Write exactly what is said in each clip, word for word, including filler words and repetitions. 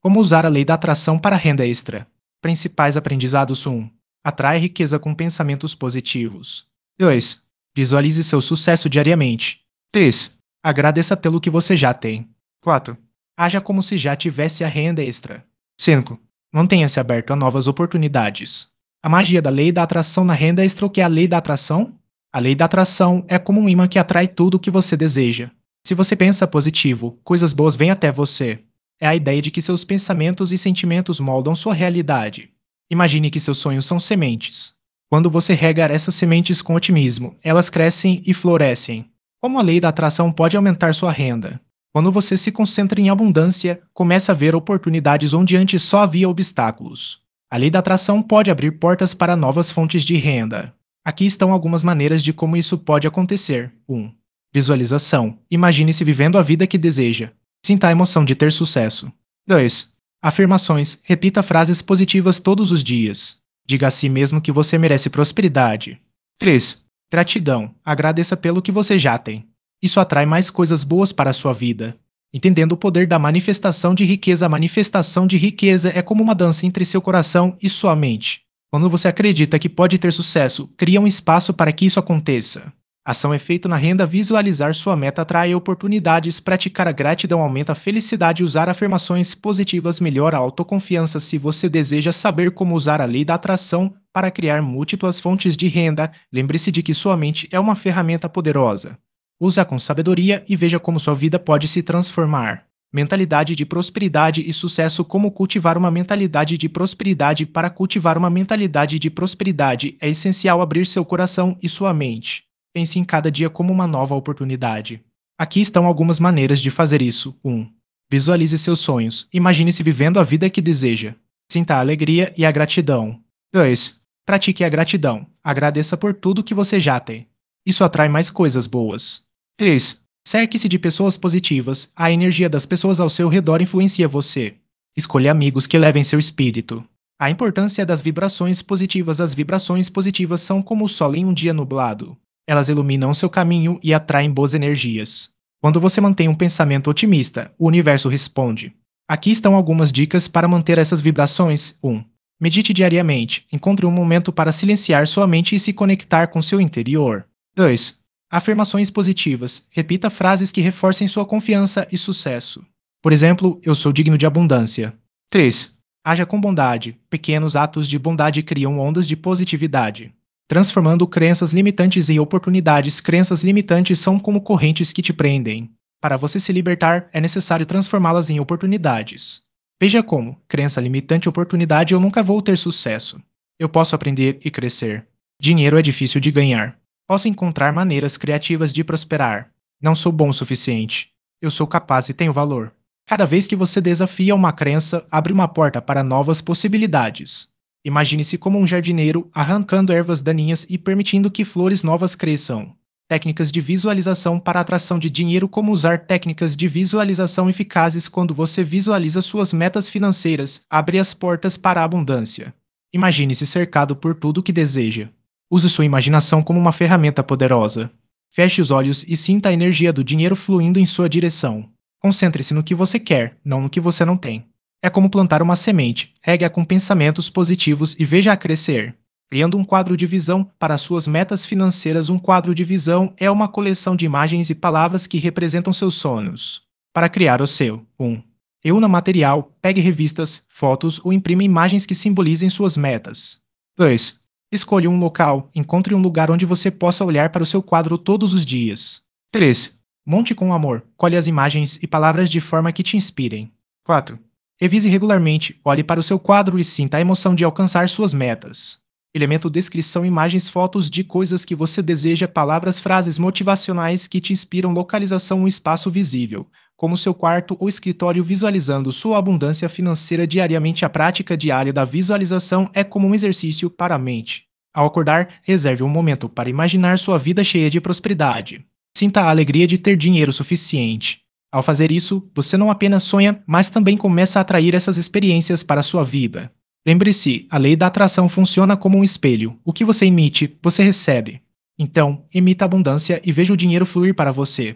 Como usar a lei da atração para renda extra? Principais aprendizados: um. Atrai riqueza com pensamentos positivos. dois. Visualize seu sucesso diariamente. três. Agradeça pelo que você já tem. quatro. Haja como se já tivesse a renda extra. cinco. Mantenha-se aberto a novas oportunidades. A magia da lei da atração na renda extra. O que é a lei da atração? A lei da atração é como um imã que atrai tudo o que você deseja. Se você pensa positivo, coisas boas vêm até você. É a ideia de que seus pensamentos e sentimentos moldam sua realidade. Imagine que seus sonhos são sementes. Quando você rega essas sementes com otimismo, elas crescem e florescem. Como a lei da atração pode aumentar sua renda? Quando você se concentra em abundância, começa a ver oportunidades onde antes só havia obstáculos. A lei da atração pode abrir portas para novas fontes de renda. Aqui estão algumas maneiras de como isso pode acontecer. um. Visualização. Imagine-se vivendo a vida que deseja. Sinta a emoção de ter sucesso. dois. Afirmações. Repita frases positivas todos os dias. Diga a si mesmo que você merece prosperidade. três. Gratidão. Agradeça pelo que você já tem. Isso atrai mais coisas boas para a sua vida. Entendendo o poder da manifestação de riqueza. A manifestação de riqueza é como uma dança entre seu coração e sua mente. Quando você acredita que pode ter sucesso, cria um espaço para que isso aconteça. Ação é feita na renda. Visualizar sua meta atrai oportunidades. Praticar a gratidão aumenta a felicidade. Usar afirmações positivas melhora a autoconfiança. Se você deseja saber como usar a lei da atração para criar múltiplas fontes de renda, lembre-se de que sua mente é uma ferramenta poderosa. Use-a com sabedoria e veja como sua vida pode se transformar. Mentalidade de prosperidade e sucesso. Como cultivar uma mentalidade de prosperidade? Para cultivar uma mentalidade de prosperidade, é essencial abrir seu coração e sua mente. Pense em cada dia como uma nova oportunidade. Aqui estão algumas maneiras de fazer isso. um. Visualize seus sonhos. Imagine-se vivendo a vida que deseja. Sinta a alegria e a gratidão. dois. Pratique a gratidão. Agradeça por tudo que você já tem. Isso atrai mais coisas boas. três. Cerque-se de pessoas positivas. A energia das pessoas ao seu redor influencia você. Escolha amigos que elevem seu espírito. A importância das vibrações positivas. As vibrações positivas são como o sol em um dia nublado. Elas iluminam seu caminho e atraem boas energias. Quando você mantém um pensamento otimista, o universo responde. Aqui estão algumas dicas para manter essas vibrações. um. Medite diariamente. Encontre um momento para silenciar sua mente e se conectar com seu interior. dois. Afirmações positivas. Repita frases que reforcem sua confiança e sucesso. Por exemplo, eu sou digno de abundância. três. Haja com bondade. Pequenos atos de bondade criam ondas de positividade. Transformando crenças limitantes em oportunidades. Crenças limitantes são como correntes que te prendem. Para você se libertar, é necessário transformá-las em oportunidades. Veja como, crença limitante oportunidade: eu nunca vou ter sucesso. Eu posso aprender e crescer. Dinheiro é difícil de ganhar. Posso encontrar maneiras criativas de prosperar. Não sou bom o suficiente. Eu sou capaz e tenho valor. Cada vez que você desafia uma crença, abre uma porta para novas possibilidades. Imagine-se como um jardineiro, arrancando ervas daninhas e permitindo que flores novas cresçam. Técnicas de visualização para a atração de dinheiro. Como usar técnicas de visualização eficazes? Quando você visualiza suas metas financeiras, abre as portas para a abundância. Imagine-se cercado por tudo que deseja. Use sua imaginação como uma ferramenta poderosa. Feche os olhos e sinta a energia do dinheiro fluindo em sua direção. Concentre-se no que você quer, não no que você não tem. É como plantar uma semente. Regue-a com pensamentos positivos e veja-a crescer. Criando um quadro de visão para suas metas financeiras. Um quadro de visão é uma coleção de imagens e palavras que representam seus sonhos. Para criar o seu. um. Reúna material, pegue revistas, fotos ou imprima imagens que simbolizem suas metas. dois. Escolha um local. Encontre um lugar onde você possa olhar para o seu quadro todos os dias. três. Monte com amor. Colhe as imagens e palavras de forma que te inspirem. quatro. Revise regularmente. Olhe para o seu quadro e sinta a emoção de alcançar suas metas. Elemento descrição: imagens, fotos de coisas que você deseja, palavras, frases motivacionais que te inspiram. Localização: um espaço visível, como seu quarto ou escritório, visualizando sua abundância financeira diariamente. A prática diária da visualização é como um exercício para a mente. Ao acordar, reserve um momento para imaginar sua vida cheia de prosperidade. Sinta a alegria de ter dinheiro suficiente. Ao fazer isso, você não apenas sonha, mas também começa a atrair essas experiências para a sua vida. Lembre-se, a lei da atração funciona como um espelho. O que você emite, você recebe. Então, emita abundância e veja o dinheiro fluir para você.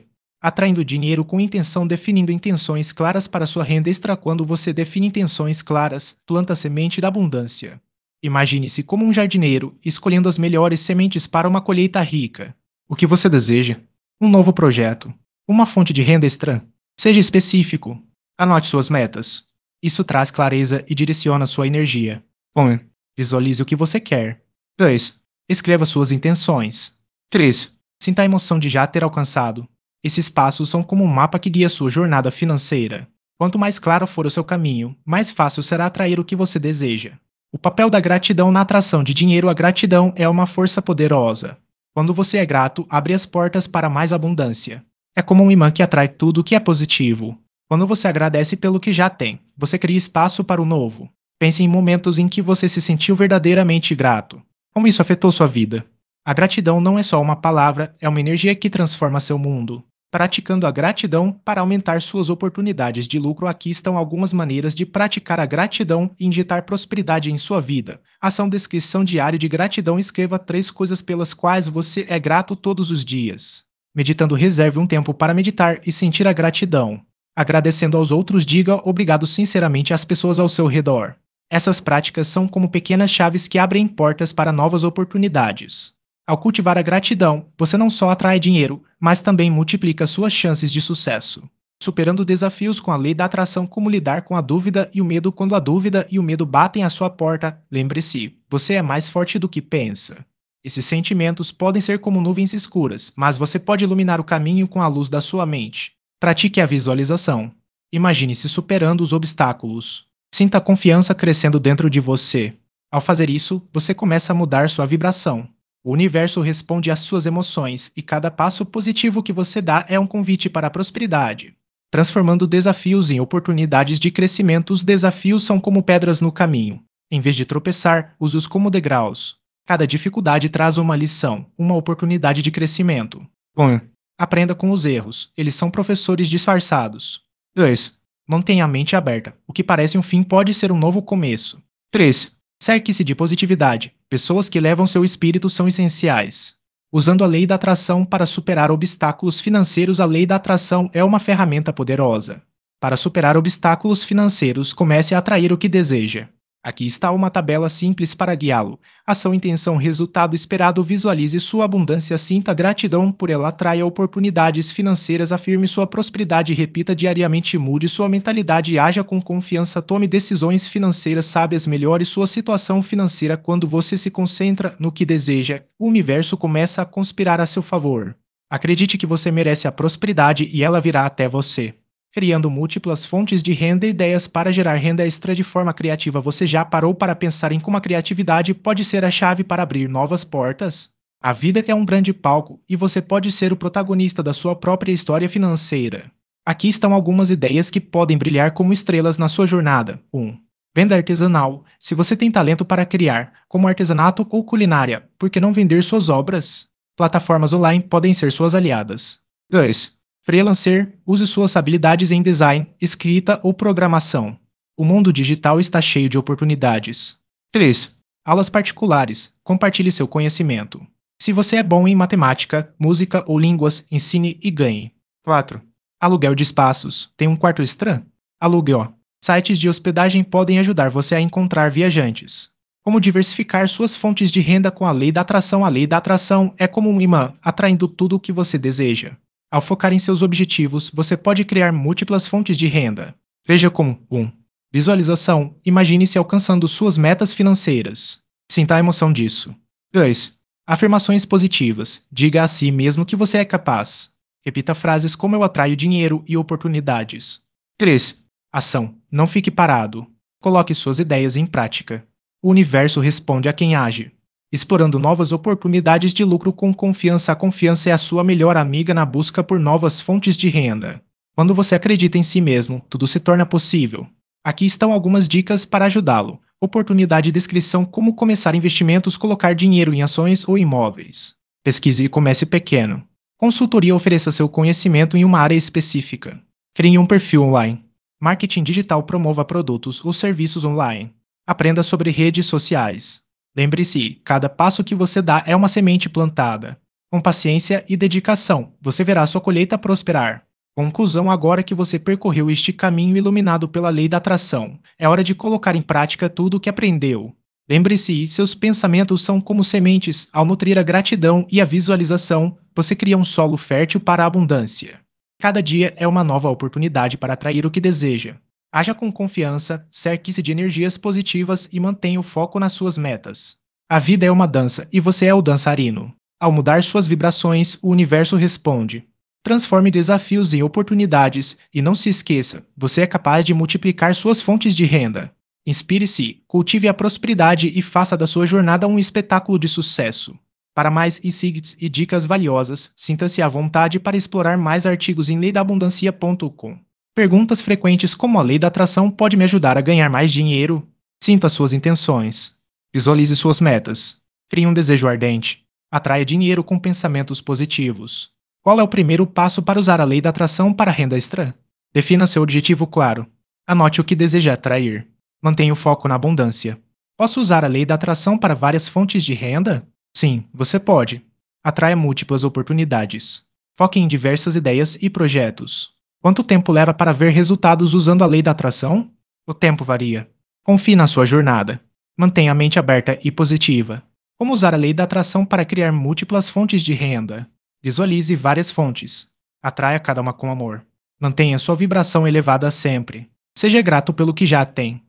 Atraindo dinheiro com intenção, definindo intenções claras para sua renda extra. Quando você define intenções claras, planta a semente da abundância. Imagine-se como um jardineiro, escolhendo as melhores sementes para uma colheita rica. O que você deseja? Um novo projeto? Uma fonte de renda extra? Seja específico. Anote suas metas. Isso traz clareza e direciona sua energia. um. Visualize o que você quer. dois. Escreva suas intenções. três. Sinta a emoção de já ter alcançado. Esses passos são como um mapa que guia sua jornada financeira. Quanto mais claro for o seu caminho, mais fácil será atrair o que você deseja. O papel da gratidão na atração de dinheiro. A gratidão é uma força poderosa. Quando você é grato, abre as portas para mais abundância. É como um imã que atrai tudo o que é positivo. Quando você agradece pelo que já tem, você cria espaço para o novo. Pense em momentos em que você se sentiu verdadeiramente grato. Como isso afetou sua vida? A gratidão não é só uma palavra, é uma energia que transforma seu mundo. Praticando a gratidão para aumentar suas oportunidades de lucro. Aqui estão algumas maneiras de praticar a gratidão e injetar prosperidade em sua vida. Ação: descrição diária de gratidão. Escreva três coisas pelas quais você é grato todos os dias. Meditando, reserve um tempo para meditar e sentir a gratidão. Agradecendo aos outros, diga obrigado sinceramente às pessoas ao seu redor. Essas práticas são como pequenas chaves que abrem portas para novas oportunidades. Ao cultivar a gratidão, você não só atrai dinheiro, mas também multiplica suas chances de sucesso. Superando desafios com a lei da atração. Como lidar com a dúvida e o medo? Quando a dúvida e o medo batem à sua porta, lembre-se, você é mais forte do que pensa. Esses sentimentos podem ser como nuvens escuras, mas você pode iluminar o caminho com a luz da sua mente. Pratique a visualização. Imagine-se superando os obstáculos. Sinta a confiança crescendo dentro de você. Ao fazer isso, você começa a mudar sua vibração. O universo responde às suas emoções, e cada passo positivo que você dá é um convite para a prosperidade. Transformando desafios em oportunidades de crescimento. Os desafios são como pedras no caminho. Em vez de tropeçar, use-os como degraus. Cada dificuldade traz uma lição, uma oportunidade de crescimento. um. Aprenda com os erros, eles são professores disfarçados. dois. Mantenha a mente aberta, o que parece um fim pode ser um novo começo. três. Cerque-se de positividade, pessoas que levam seu espírito são essenciais. Usando a lei da atração para superar obstáculos financeiros. A lei da atração é uma ferramenta poderosa. Para superar obstáculos financeiros, comece a atrair o que deseja. Aqui está uma tabela simples para guiá-lo. Ação, intenção, resultado esperado. Visualize sua abundância, sinta gratidão por ela, atraia oportunidades financeiras, afirme sua prosperidade, repita diariamente, mude sua mentalidade e haja com confiança. Tome decisões financeiras sábias, melhore sua situação financeira. Quando você se concentra no que deseja, o universo começa a conspirar a seu favor. Acredite que você merece a prosperidade e ela virá até você. Criando múltiplas fontes de renda. Ideias para gerar renda extra de forma criativa. Você já parou para pensar em como a criatividade pode ser a chave para abrir novas portas? A vida é um grande palco e você pode ser o protagonista da sua própria história financeira. Aqui estão algumas ideias que podem brilhar como estrelas na sua jornada. um. Venda artesanal. Se você tem talento para criar, como artesanato ou culinária, por que não vender suas obras? Plataformas online podem ser suas aliadas. dois. Freelancer, use suas habilidades em design, escrita ou programação. O mundo digital está cheio de oportunidades. três. Aulas particulares, compartilhe seu conhecimento. Se você é bom em matemática, música ou línguas, ensine e ganhe. quatro. Aluguel de espaços, tem um quarto extra? Alugue. Sites de hospedagem podem ajudar você a encontrar viajantes. Como diversificar suas fontes de renda com a lei da atração? A lei da atração é como um imã, atraindo tudo o que você deseja. Ao focar em seus objetivos, você pode criar múltiplas fontes de renda. Veja como um. Visualização. Imagine-se alcançando suas metas financeiras. Sinta a emoção disso. dois. Afirmações positivas. Diga a si mesmo que você é capaz. Repita frases como eu atraio dinheiro e oportunidades. três. Ação. Não fique parado. Coloque suas ideias em prática. O universo responde a quem age. Explorando novas oportunidades de lucro com confiança. A confiança é a sua melhor amiga na busca por novas fontes de renda. Quando você acredita em si mesmo, tudo se torna possível. Aqui estão algumas dicas para ajudá-lo. Oportunidade. Descrição: como começar investimentos, colocar dinheiro em ações ou imóveis. Pesquise e comece pequeno. Consultoria. Ofereça seu conhecimento em uma área específica. Crie um perfil online. Marketing digital. Promova produtos ou serviços online. Aprenda sobre redes sociais. Lembre-se, cada passo que você dá é uma semente plantada. Com paciência e dedicação, você verá sua colheita prosperar. Conclusão: agora que você percorreu este caminho iluminado pela lei da atração, é hora de colocar em prática tudo o que aprendeu. Lembre-se, seus pensamentos são como sementes. Ao nutrir a gratidão e a visualização, você cria um solo fértil para a abundância. Cada dia é uma nova oportunidade para atrair o que deseja. Haja com confiança, cerque-se de energias positivas e mantenha o foco nas suas metas. A vida é uma dança e você é o dançarino. Ao mudar suas vibrações, o universo responde. Transforme desafios em oportunidades e não se esqueça, você é capaz de multiplicar suas fontes de renda. Inspire-se, cultive a prosperidade e faça da sua jornada um espetáculo de sucesso. Para mais insights e dicas valiosas, sinta-se à vontade para explorar mais artigos em lei da abundância ponto com. Perguntas frequentes como a lei da atração pode me ajudar a ganhar mais dinheiro? Sinta suas intenções. Visualize suas metas. Crie um desejo ardente. Atraia dinheiro com pensamentos positivos. Qual é o primeiro passo para usar a lei da atração para renda extra? Defina seu objetivo claro. Anote o que deseja atrair. Mantenha o foco na abundância. Posso usar a lei da atração para várias fontes de renda? Sim, você pode. Atraia múltiplas oportunidades. Foque em diversas ideias e projetos. Quanto tempo leva para ver resultados usando a lei da atração? O tempo varia. Confie na sua jornada. Mantenha a mente aberta e positiva. Como usar a lei da atração para criar múltiplas fontes de renda? Visualize várias fontes. Atraia cada uma com amor. Mantenha sua vibração elevada sempre. Seja grato pelo que já tem.